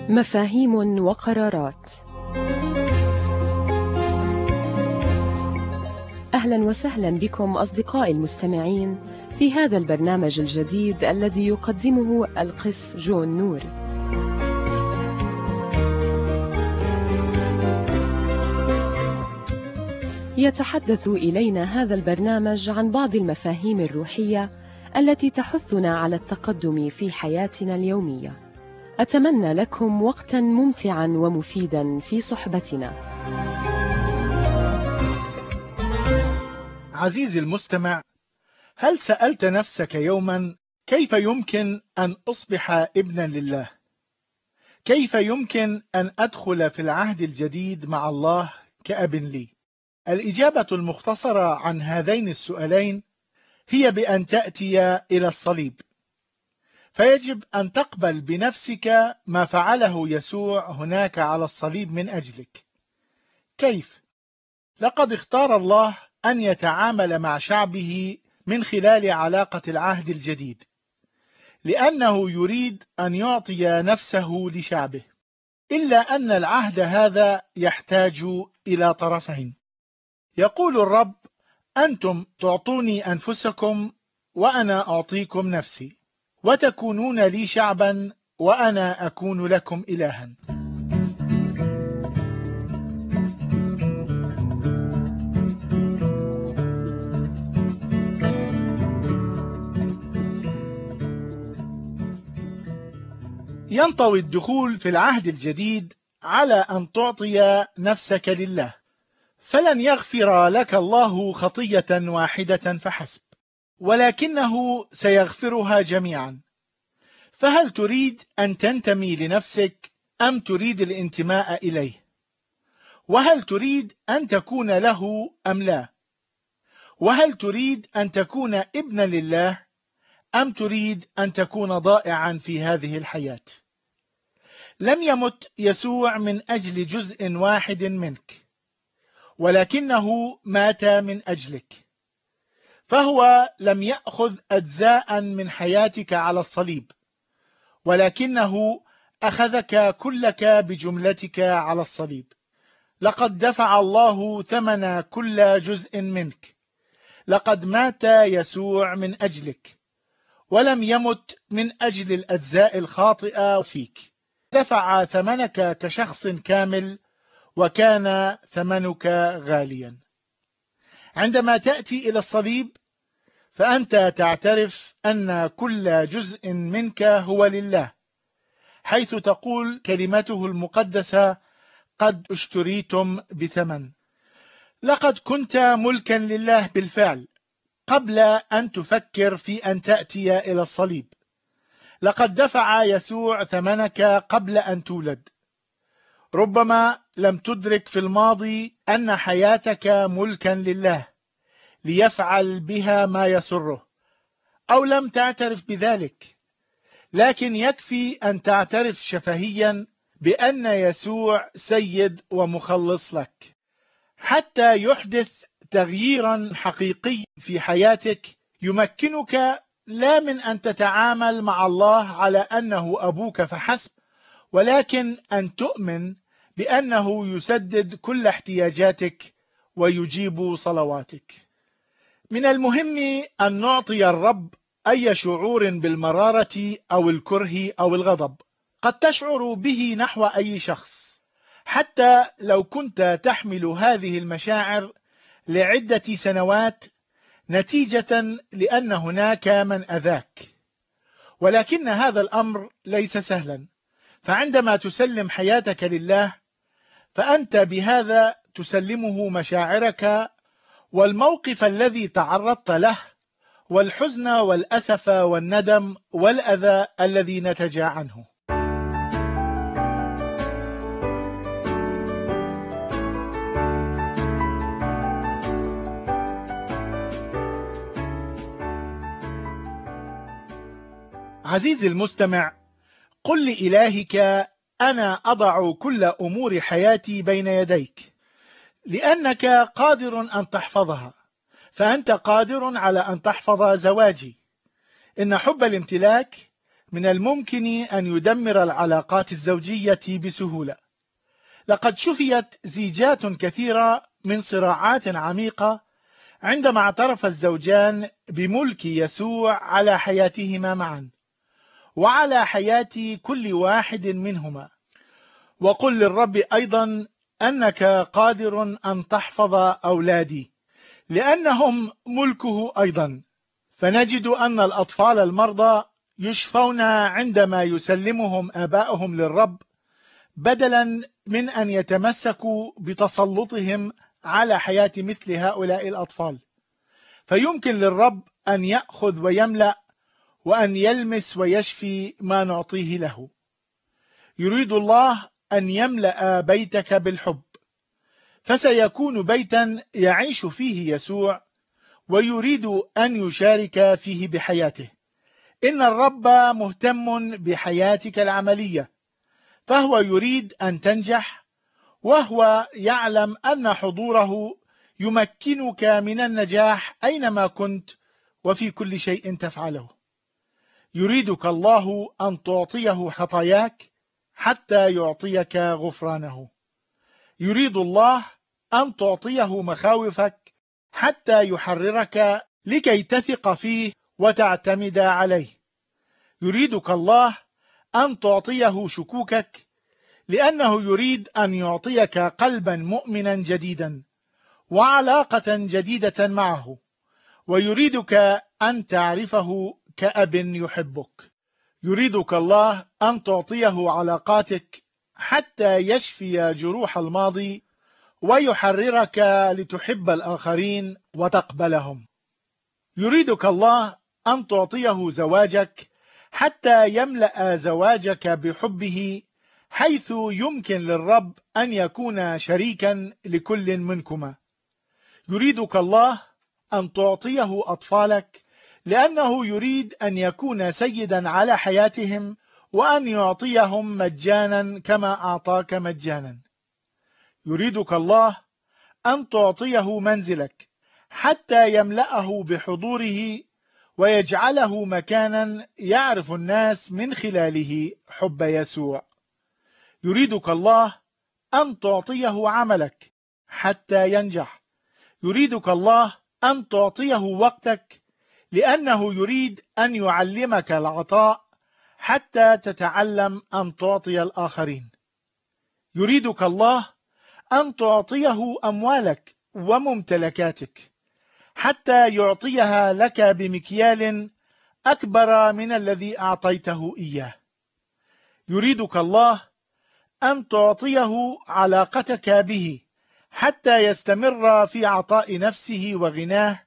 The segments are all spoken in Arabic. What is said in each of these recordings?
مفاهيم وقرارات. أهلا وسهلا بكم أصدقائي المستمعين في هذا البرنامج الجديد الذي يقدمه القس جون نور. يتحدث إلينا هذا البرنامج عن بعض المفاهيم الروحية التي تحثنا على التقدم في حياتنا اليومية. أتمنى لكم وقتا ممتعا ومفيدا في صحبتنا. عزيزي المستمع، هل سألت نفسك يوما كيف يمكن أن أصبح ابنا لله؟ كيف يمكن أن أدخل في العهد الجديد مع الله كأب لي؟ الإجابة المختصرة عن هذين السؤالين هي بأن تأتي إلى الصليب، فيجب أن تقبل بنفسك ما فعله يسوع هناك على الصليب من أجلك. كيف؟ لقد اختار الله أن يتعامل مع شعبه من خلال علاقة العهد الجديد، لأنه يريد أن يعطي نفسه لشعبه، إلا أن العهد هذا يحتاج إلى طرفين. يقول الرب: أنتم تعطوني أنفسكم وأنا أعطيكم نفسي، وتكونون لي شعبا وأنا أكون لكم إلها. ينطوي الدخول في العهد الجديد على أن تعطي نفسك لله، فلن يغفر لك الله خطية واحدة فحسب، ولكنه سيغفرها جميعا. فهل تريد أن تنتمي لنفسك أم تريد الانتماء إليه؟ وهل تريد أن تكون له أم لا؟ وهل تريد أن تكون ابنا لله أم تريد أن تكون ضائعا في هذه الحياة؟ لم يمت يسوع من أجل جزء واحد منك، ولكنه مات من أجلك. فهو لم يأخذ أجزاء من حياتك على الصليب، ولكنه أخذك كلك بجملتك على الصليب. لقد دفع الله ثمن كل جزء منك. لقد مات يسوع من أجلك، ولم يمت من أجل الأجزاء الخاطئة فيك. دفع ثمنك كشخص كامل، وكان ثمنك غاليا. عندما تأتي إلى الصليب فأنت تعترف أن كل جزء منك هو لله، حيث تقول كلمته المقدسة: قد اشتريتم بثمن. لقد كنت ملكا لله بالفعل قبل أن تفكر في أن تأتي إلى الصليب. لقد دفع يسوع ثمنك قبل أن تولد. ربما لم تدرك في الماضي أن حياتك ملكا لله ليفعل بها ما يسره، أو لم تعترف بذلك، لكن يكفي أن تعترف شفهيا بأن يسوع سيد ومخلص لك، حتى يحدث تغييرا حقيقي في حياتك يمكنك لا من أن تتعامل مع الله على أنه أبوك فحسب، ولكن أن تؤمن بأنه يسدد كل احتياجاتك ويجيب صلواتك. من المهم أن نعطي الرب أي شعور بالمرارة أو الكره أو الغضب قد تشعر به نحو أي شخص، حتى لو كنت تحمل هذه المشاعر لعدة سنوات نتيجة لأن هناك من أذاك. ولكن هذا الأمر ليس سهلا، فعندما تسلم حياتك لله فأنت بهذا تسلمه مشاعرك والموقف الذي تعرضت له والحزن والأسف والندم والأذى الذي نتج عنه. عزيزي المستمع، قل لإلهك: أنا أضع كل أمور حياتي بين يديك، لأنك قادر أن تحفظها، فأنت قادر على أن تحفظ زواجي. إن حب الامتلاك من الممكن أن يدمر العلاقات الزوجية بسهولة. لقد شفيت زيجات كثيرة من صراعات عميقة عندما اعترف الزوجان بملك يسوع على حياتهما معا وعلى حياة كل واحد منهما. وقل للرب أيضا أنك قادر أن تحفظ أولادي لأنهم ملكه أيضا. فنجد أن الأطفال المرضى يشفون عندما يسلمهم آبائهم للرب بدلا من أن يتمسكوا بتسلطهم على حياة مثل هؤلاء الأطفال. فيمكن للرب أن يأخذ ويملأ وأن يلمس ويشفي ما نعطيه له. يريد الله أن يملأ بيتك بالحب، فسيكون بيتا يعيش فيه يسوع ويريد أن يشارك فيه بحياته. إن الرب مهتم بحياتك العملية، فهو يريد أن تنجح، وهو يعلم أن حضوره يمكنك من النجاح أينما كنت وفي كل شيء تفعله. يريدك الله أن تعطيه خطاياك حتى يعطيك غفرانه. يريد الله أن تعطيه مخاوفك حتى يحررك لكي تثق فيه وتعتمد عليه. يريدك الله أن تعطيه شكوكك لأنه يريد أن يعطيك قلبا مؤمنا جديدا وعلاقة جديدة معه، ويريدك أن تعرفه كأب يحبك. يريدك الله أن تعطيه علاقاتك حتى يشفي جروح الماضي ويحررك لتحب الآخرين وتقبلهم. يريدك الله أن تعطيه زواجك حتى يملأ زواجك بحبه، حيث يمكن للرب أن يكون شريكا لكل منكما. يريدك الله أن تعطيه أطفالك لأنه يريد أن يكون سيدا على حياتهم وأن يعطيهم مجانا كما أعطاك مجانا. يريدك الله أن تعطيه منزلك حتى يملأه بحضوره ويجعله مكانا يعرف الناس من خلاله حب يسوع. يريدك الله أن تعطيه عملك حتى ينجح. يريدك الله أن تعطيه وقتك لأنه يريد أن يعلمك العطاء حتى تتعلم أن تعطي الآخرين. يريدك الله أن تعطيه أموالك وممتلكاتك حتى يعطيها لك بمكيال أكبر من الذي أعطيته إياه. يريدك الله أن تعطيه علاقتك به حتى يستمر في عطاء نفسه وغناه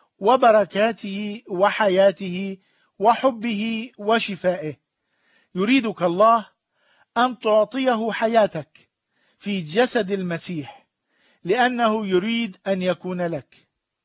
وبركاته وحياته وحبه وشفائه. يريدك الله أن تعطيه حياتك في جسد المسيح لأنه يريد أن يكون لك.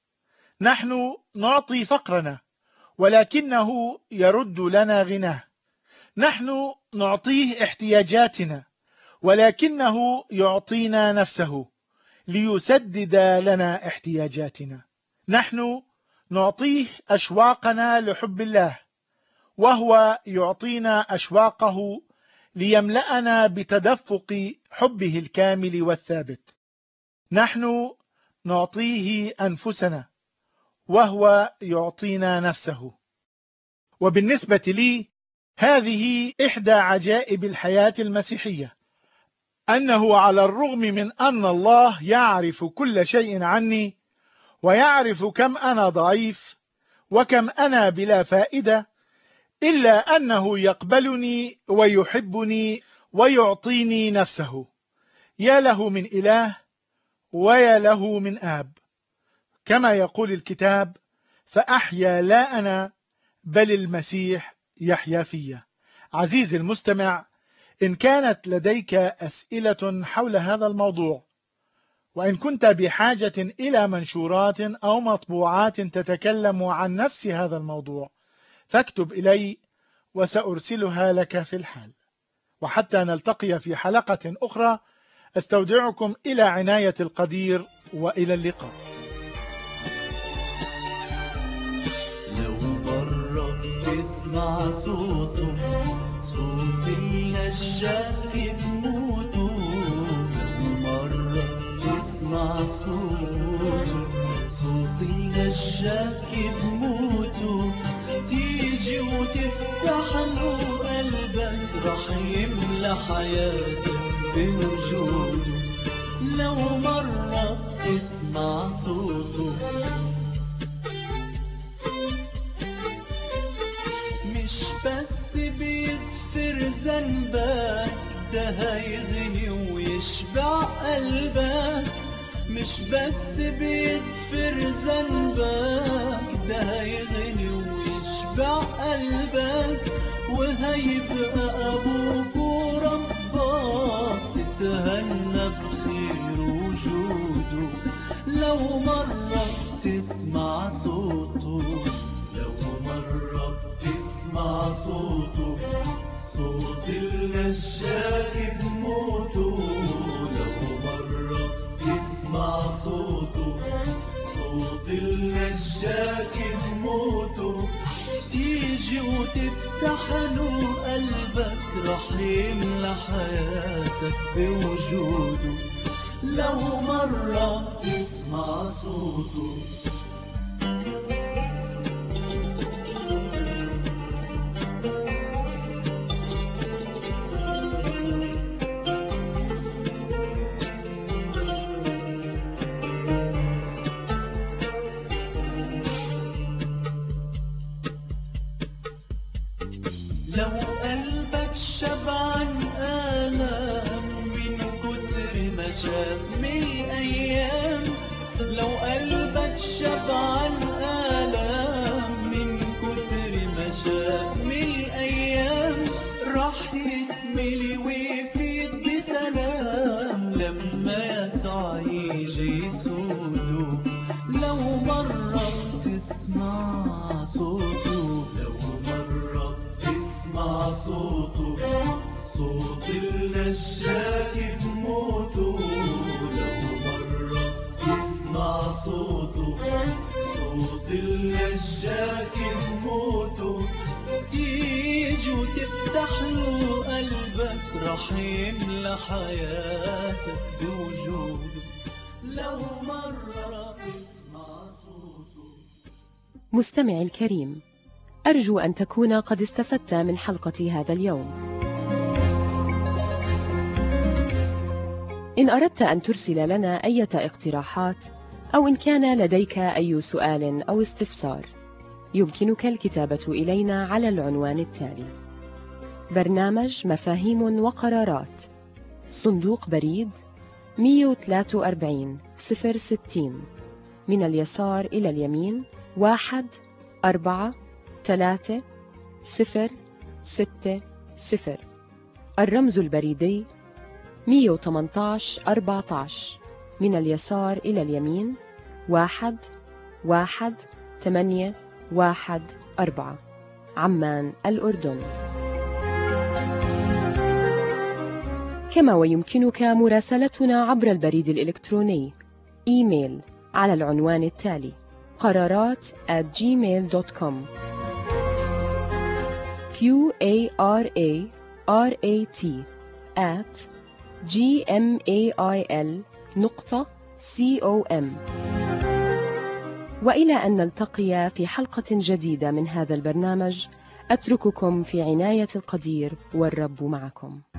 نحن نعطي فقرنا ولكنه يرد لنا غناه. نحن نعطيه احتياجاتنا ولكنه يعطينا نفسه ليسدد لنا احتياجاتنا. نحن نعطيه أشواقنا لحب الله وهو يعطينا أشواقه ليملأنا بتدفق حبه الكامل والثابت. نحن نعطيه أنفسنا وهو يعطينا نفسه. وبالنسبة لي هذه إحدى عجائب الحياة المسيحية، أنه على الرغم من أن الله يعرف كل شيء عني ويعرف كم أنا ضعيف وكم أنا بلا فائدة، إلا أنه يقبلني ويحبني ويعطيني نفسه. يا له من إله ويا له من آب، كما يقول الكتاب: فأحيا لا أنا بل المسيح يحيا فيا. عزيزي المستمع، إن كانت لديك أسئلة حول هذا الموضوع، وإن كنت بحاجة إلى منشورات أو مطبوعات تتكلم عن نفس هذا الموضوع، فاكتب إلي وسأرسلها لك في الحال. وحتى نلتقي في حلقة أخرى، أستودعكم إلى عناية القدير، وإلى اللقاء. لو قربت تسمع تسمع صوته، صوت النشاك بموته. مرة تسمع صوته، صوت النشاك بموته، تيجي وتفتح له قلبك، رح يملى حياتك بوجوده. لو مرة تسمع صوته، مش بس بيغفر ذنبك، ده هيغني ويشبع قلبك. مش بس بيغفر ذنبك، ده هيغني ويشبع قلبك. وهيبقى أبوك وربك، تتهنى بخير وجوده. لو مرة تسمع صوته، لو مرة تسمع صوته، صوت النشاك بموته. لو مرة تسمع صوته، صوت النشاك بموته، تيجي وتفتح له قلبك، رح يملى حياتك بوجوده. لو مرة تسمع صوته. لو قلبك شبعان آلام من كتر ما شاف من الأيام، لو قلبك شبعان آلام من كتر ما شاف من الأيام، رح يتملي ويفيض بسلام لما يسوع يجي يسوده. لو مرة تسمع صوته، لو مرة تسمع صوته، صوت النشاك بموته. لو مرة تسمع صوته، صوت النشاك بموته، تيجي وتفتح له قلبك، رح يملى حياتك بوجوده. لو مرة تسمع صوته. مستمعي الكريم، أرجو أن تكون قد استفدت من حلقة هذا اليوم. إن أردت أن ترسل لنا أي اقتراحات أو إن كان لديك أي سؤال أو استفسار، يمكنك الكتابة إلينا على العنوان التالي: برنامج مفاهيم وقرارات، صندوق بريد 143 060، من اليسار إلى اليمين 1436060. الرمز البريدي 118 14، من اليسار إلى اليمين 11814، عمان الأردن. كما ويمكنك مراسلتنا عبر البريد الإلكتروني إيميل على العنوان التالي: قرارات@gmail.com. QARARAT@gmail.com. وإلى أن نلتقي في حلقة جديدة من هذا البرنامج، أترككم في عناية القدير، والرب معكم.